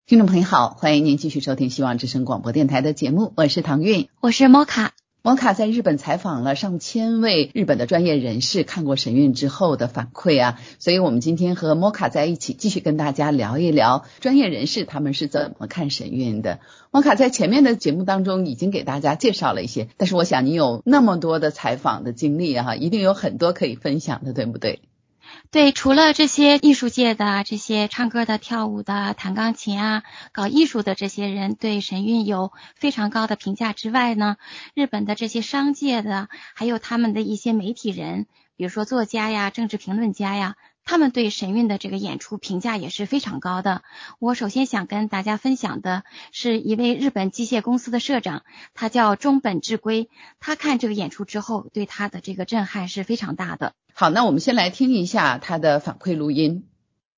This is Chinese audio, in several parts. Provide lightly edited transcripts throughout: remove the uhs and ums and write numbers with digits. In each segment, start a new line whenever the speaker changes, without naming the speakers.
听众朋友好，欢迎您继续收听希望之声广播电台的节目，我是唐韵，
我是摩卡。
摩卡在日本采访了上千位日本的专业人士，看过神韵之后的反馈啊，所以我们今天和摩卡在一起，继续跟大家聊一聊专业人士他们是怎么看神韵的。摩卡在前面的节目当中已经给大家介绍了一些，但是我想你有那么多的采访的经历啊，一定有很多可以分享的，对不对？
对，除了这些艺术界的这些唱歌的、跳舞的、弹钢琴啊、搞艺术的这些人对神韵有非常高的评价之外呢，日本的这些商界的，还有他们的一些媒体人，比如说作家呀、政治评论家呀，他们对神韵的这个演出评价也是非常高的。我首先想跟大家分享的是一位日本机械公司的社长，他叫中本智圭，他看这个演出之后对他的这个震撼是非常大的。
好，那我们先来听一下他的反馈录音。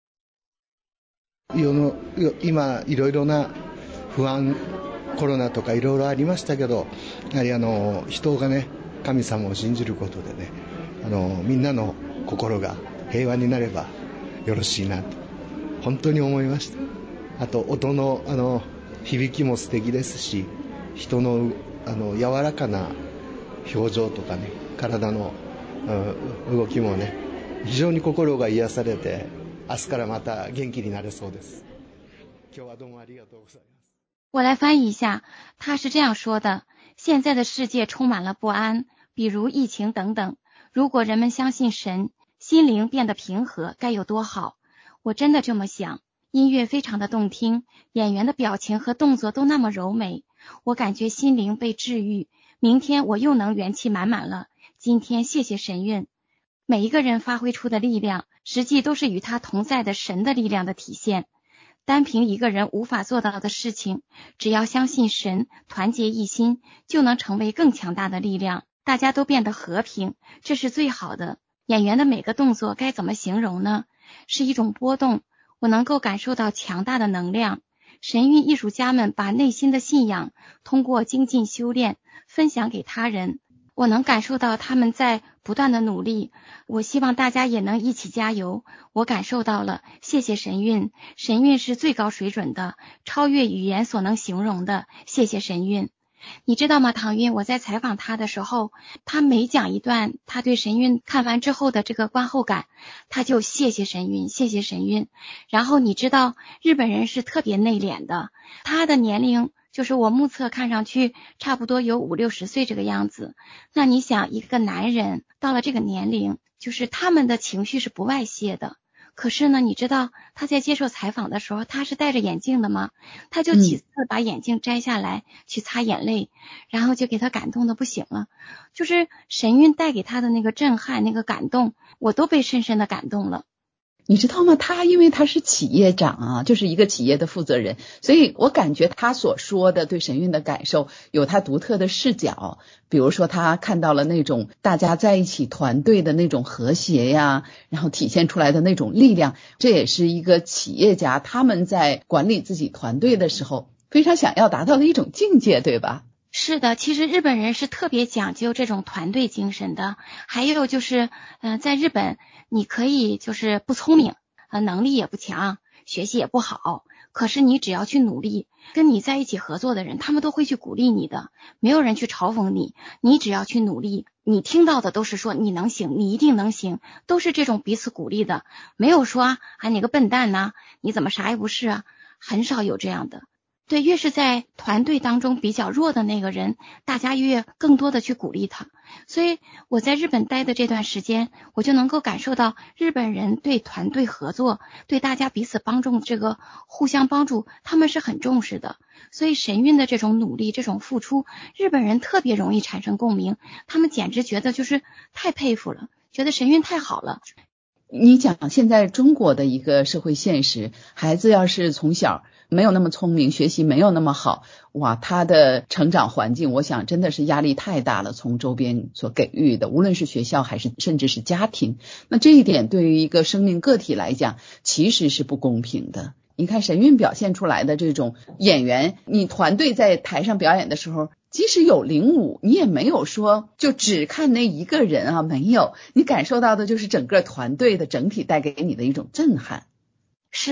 今いろいろな不安、コロナとかいろいろありましたけど、やはり人がね、神様を信じることでね、みんなの心が平和になればよろしいなと本当に思いました。あと音の響きも素敵ですし、人の柔らかな表情とかね、体の動きもね、非常に心が癒されて、明日からまた元気になれそうです。今日はどうもありがとうございます。
我来翻译一下，他是这样说的：现在的世界充满了不安，比如疫情等等。如果人们相信神，心灵变得平和，该有多好！我真的这么想。音乐非常的动听，演员的表情和动作都那么柔美，我感觉心灵被治愈。明天我又能元气满满了。今天谢谢神韵。每一个人发挥出的力量，实际都是与他同在的神的力量的体现。单凭一个人无法做到的事情，只要相信神，团结一心，就能成为更强大的力量。大家都变得和平，这是最好的。演员的每个动作该怎么形容呢？是一种波动，我能够感受到强大的能量。神韵艺术家们把内心的信仰通过精进修炼分享给他人，我能感受到他们在不断的努力，我希望大家也能一起加油。我感受到了，谢谢神韵，神韵是最高水准的，超越语言所能形容的，谢谢神韵。你知道吗，唐韵，我在采访他的时候，他每讲一段他对神韵看完之后的这个观后感，他就谢谢神韵，谢谢神韵。然后你知道日本人是特别内敛的，他的年龄就是我目测看上去差不多有50-60岁这个样子。那你想，一个男人到了这个年龄，就是他们的情绪是不外泄的。可是呢，你知道他在接受采访的时候，他是戴着眼镜的吗？他就几次把眼镜摘下来去擦眼泪，然后就给他感动的不行了。就是神韵带给他的那个震撼，那个感动，我都被深深的感动了。
你知道吗？因为他是企业长啊，就是一个企业的负责人，所以我感觉他所说的对神韵的感受有他独特的视角。比如说他看到了那种大家在一起团队的那种和谐呀，然后体现出来的那种力量，这也是一个企业家他们在管理自己团队的时候非常想要达到的一种境界，对吧？
是的，其实日本人是特别讲究这种团队精神的。还有就是在日本你可以就是不聪明，能力也不强，学习也不好，可是你只要去努力，跟你在一起合作的人他们都会去鼓励你的，没有人去嘲讽你，你只要去努力，你听到的都是说你能行，你一定能行，都是这种彼此鼓励的，没有说你个笨蛋呐，你怎么啥也不是啊，很少有这样的。对，越是在团队当中比较弱的那个人，大家越更多的去鼓励他。所以我在日本待的这段时间，我就能够感受到日本人对团队合作，对大家彼此帮助，这个互相帮助，他们是很重视的。所以神韵的这种努力，这种付出，日本人特别容易产生共鸣，他们简直觉得就是太佩服了，觉得神韵太好了。
你讲现在中国的一个社会现实，孩子要是从小没有那么聪明，学习没有那么好，哇，他的成长环境我想真的是压力太大了，从周边所给予的，无论是学校还是甚至是家庭，那这一点对于一个生命个体来讲其实是不公平的。你看神韵表现出来的这种演员，你团队在台上表演的时候，即使有领舞，你也没有说就只看那一个人啊，没有，你感受到的就是整个团队的整体带给你的一种震撼。
是，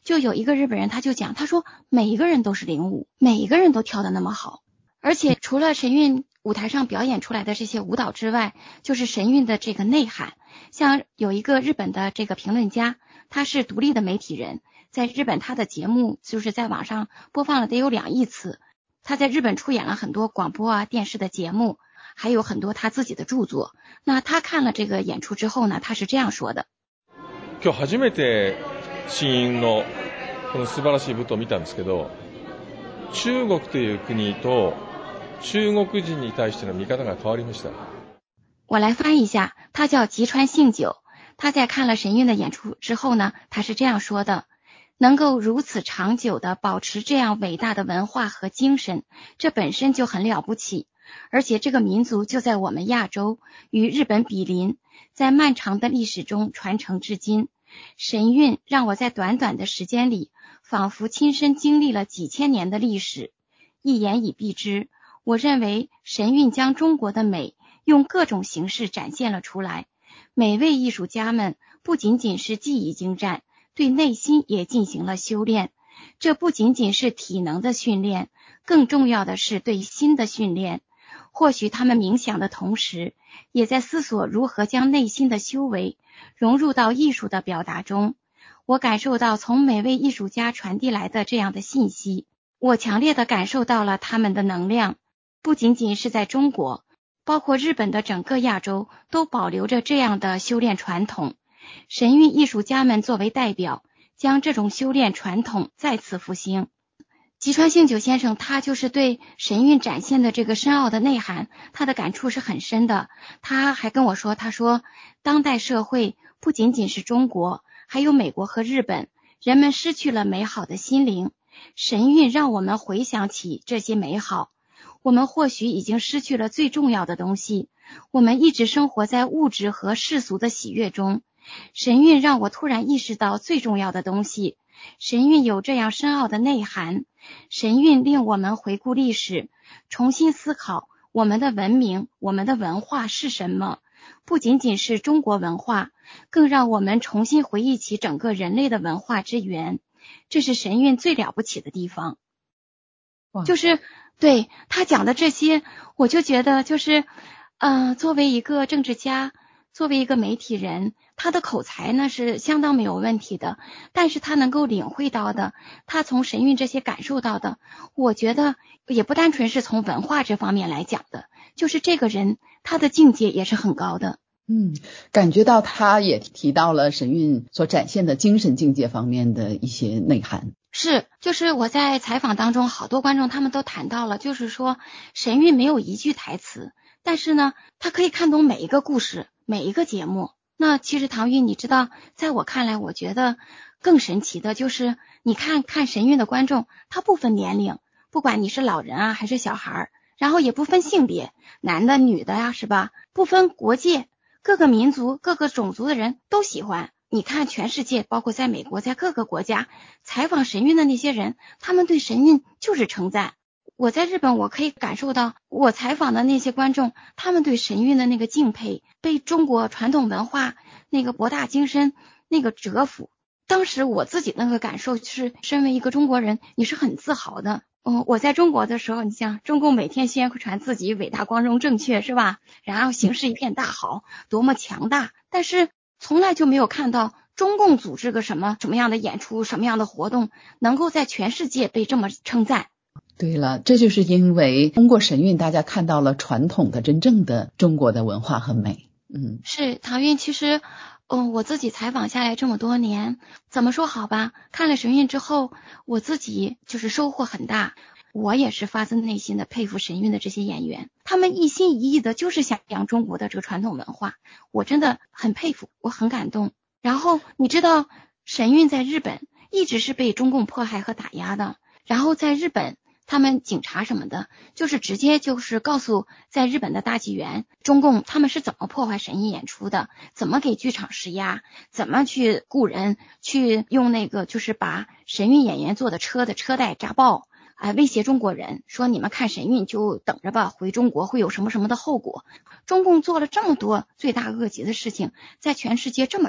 就有一个日本人他就讲，他说每一个人都是领舞，每一个人都跳得那么好，而且除了神韵舞台上表演出来的这些舞蹈之外，就是神韵的这个内涵。像有一个日本的这个评论家，他是独立的媒体人，在日本他的节目就是在网上播放了得有2亿次，他在日本出演了很多广播啊电视的节目，还有很多他自己的著作。那他看了这个演出之后呢，他是这样说的。
今日初めて新韻のこの素晴らしい舞踏を見たんですけど、中国という国と中国人に対しての見方が変わりました。
我来翻译一下，他叫吉川幸久，他在看了神韵的演出之后呢，他是这样说的：能够如此长久的保持这样伟大的文化和精神，这本身就很了不起，而且这个民族就在我们亚洲，与日本比邻，在漫长的历史中传承至今。神韵让我在短短的时间里，仿佛亲身经历了几千年的历史。一言以蔽之，我认为神韵将中国的美用各种形式展现了出来。每位艺术家们不仅仅是技艺精湛，对内心也进行了修炼。这不仅仅是体能的训练，更重要的是对心的训练。或许他们冥想的同时，也在思索如何将内心的修为融入到艺术的表达中。我感受到从每位艺术家传递来的这样的信息，我强烈地感受到了他们的能量。不仅仅是在中国，包括日本的整个亚洲都保留着这样的修炼传统。神韵艺术家们作为代表，将这种修炼传统再次复兴。吉川幸久先生他就是对神韵展现的这个深奥的内涵，他的感触是很深的。他还跟我说，他说当代社会不仅仅是中国，还有美国和日本，人们失去了美好的心灵。神韵让我们回想起这些美好。我们或许已经失去了最重要的东西，我们一直生活在物质和世俗的喜悦中。神韵让我突然意识到最重要的东西。神韵有这样深奥的内涵，神韵令我们回顾历史，重新思考我们的文明，我们的文化是什么。不仅仅是中国文化，更让我们重新回忆起整个人类的文化之源。这是神韵最了不起的地方。就是对他讲的这些，我就觉得就是作为一个政治家，作为一个媒体人，他的口才呢是相当没有问题的，但是他能够领会到的，他从神韵这些感受到的，我觉得也不单纯是从文化这方面来讲的，就是这个人他的境界也是很高的。
感觉到他也提到了神韵所展现的精神境界方面的一些内涵。
是，就是我在采访当中，好多观众他们都谈到了，就是说神韵没有一句台词，但是呢，他可以看懂每一个故事，每一个节目。那其实唐韵，你知道，在我看来，我觉得更神奇的就是，你看神韵的观众，他不分年龄，不管你是老人啊还是小孩，然后也不分性别，男的女的呀，是吧？不分国界，各个民族、各个种族的人都喜欢。你看全世界，包括在美国，在各个国家采访神韵的那些人，他们对神韵就是称赞。我在日本，我可以感受到我采访的那些观众，他们对神韵的那个敬佩，被中国传统文化那个博大精深那个折服。当时我自己那个感受是，身为一个中国人，你是很自豪的。我在中国的时候，你想中共每天宣传自己伟大、光荣、正确，是吧？然后形势一片大好，多么强大，但是从来就没有看到中共组织个什么样的演出，什么样的活动能够在全世界被这么称赞。
对了，这就是因为通过神韵，大家看到了传统的真正的中国的文化和美。
是唐韵，其实我自己采访下来这么多年，怎么说好吧，看了神韵之后，我自己就是收获很大。我也是发自内心的佩服神韵的这些演员，他们一心一意的就是想扬中国的这个传统文化，我真的很佩服，我很感动。然后你知道神韵在日本一直是被中共迫害和打压的，然后在日本他们警察什么的就是直接就是告诉在日本的大纪元，中共他们是怎么破坏神韵演出的，怎么给剧场施压，怎么去雇人去用那个就是把神韵演员坐的车的车带扎爆，威胁中国人说你们看神韵就等着吧，回中国会有什么什么的后果。中共做了这么多罪大恶极的事情，在全世界这么臭，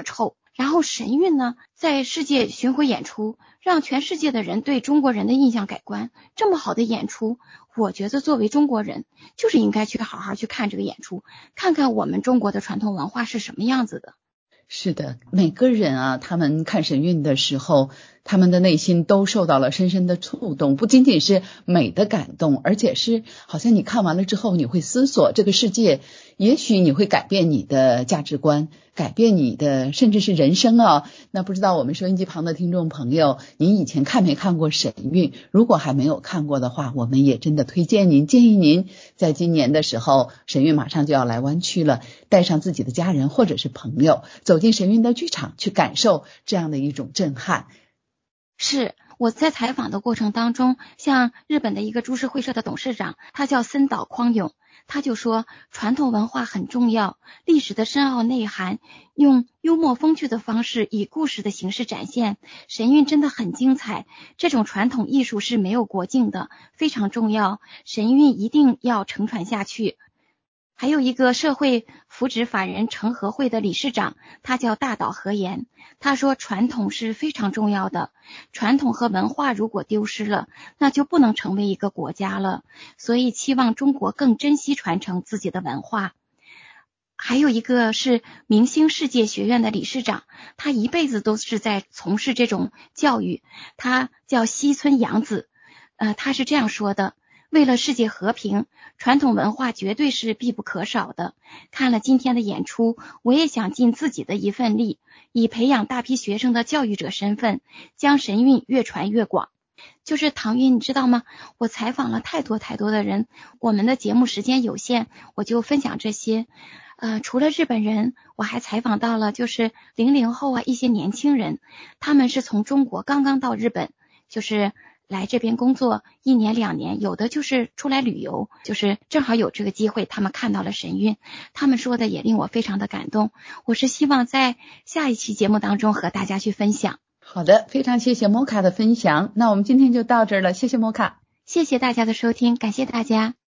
然后神韵呢，在世界巡回演出，让全世界的人对中国人的印象改观。这么好的演出，我觉得作为中国人，就是应该去好好去看这个演出，看看我们中国的传统文化是什么样子的。
是的，每个人啊，他们看神韵的时候，他们的内心都受到了深深的触动，不仅仅是美的感动，而且是好像你看完了之后，你会思索这个世界，也许你会改变你的价值观，改变你的甚至是人生啊。那不知道我们收音机旁的听众朋友，您以前看没看过神韵？如果还没有看过的话，我们也真的推荐您，建议您在今年的时候，神韵马上就要来湾区了，带上自己的家人或者是朋友，走进神韵的剧场，去感受这样的一种震撼。
是我在采访的过程当中，像日本的一个株式会社的董事长，他叫森岛匡永，他就说传统文化很重要，历史的深奥内涵用幽默风趣的方式以故事的形式展现，神韵真的很精彩，这种传统艺术是没有国境的，非常重要，神韵一定要承传下去。还有一个社会福祉法人成和会的理事长，他叫大岛和彦，他说传统是非常重要的，传统和文化如果丢失了，那就不能成为一个国家了，所以期望中国更珍惜传承自己的文化。还有一个是明星世界学院的理事长，他一辈子都是在从事这种教育，他叫西村洋子，他是这样说的，为了世界和平，传统文化绝对是必不可少的。看了今天的演出，我也想尽自己的一份力，以培养大批学生的教育者身份，将神韵越传越广。就是唐韵，你知道吗？我采访了太多的人，我们的节目时间有限，我就分享这些。除了日本人，我还采访到了就是00后啊一些年轻人，他们是从中国刚刚到日本，就是来这边工作1年2年，有的就是出来旅游，就是正好有这个机会，他们看到了神韵，他们说的也令我非常的感动。我是希望在下一期节目当中和大家去分享。
好的，非常谢谢摩卡的分享，那我们今天就到这儿了，谢谢摩卡，
谢谢大家的收听，感谢大家。